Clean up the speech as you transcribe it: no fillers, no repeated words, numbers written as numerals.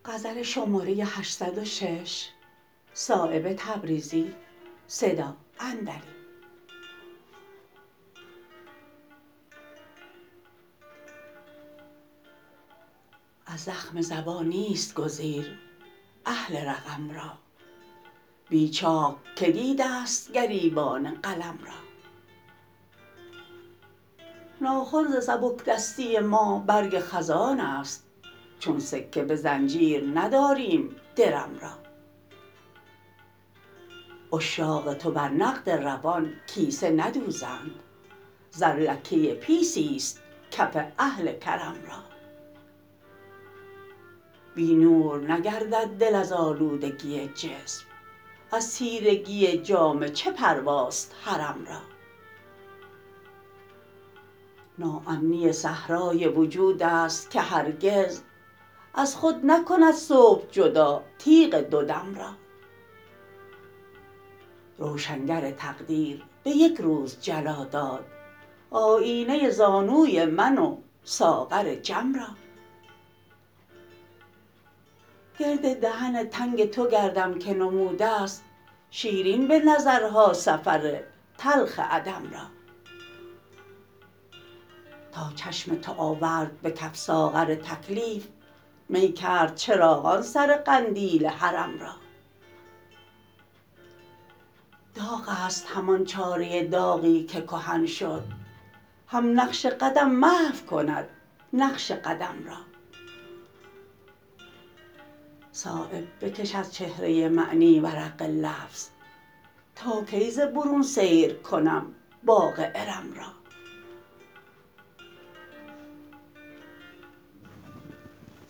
غزل شماره 806 صایب تبریزی صدا اندری. از زخم زبان نیست گزیر اهل رقم را، بی چاک که دیده است گریبان قلم را. ناخن ز سبکدستی ما برگ خزان است، چون سکه به زنجیر نداریم درم را. عشاق تو بر نقد روان کیسه ندوزند، زر لکه پیسی است کف اهل کرم را. بی نور نگردد دل از آلودگی جسم، از تیرگی جامه چه پرواست حرم را. ناامنی صحرای وجود است که هرگز از خود نکند صبح جدا تیغ دو دم را. روشنگر تقدیر به یک روز جلا داد آیینه زانوی من و ساغر جم را. گرد دهن تنگ تو گردم که نموده است شیرین به نظرها سفر تلخ عدم را. تا چشم تو آورد به کف ساغر تکلیف، می کرد چراغان سر قندیل حرم را. داغ است همان چاره داغی که کهن شد، هم نقش قدم محو کند نقش قدم را. صایب بکش از چهره معنی ورق لفظ، تا کی ز برون سیر کنم باغ ارم را.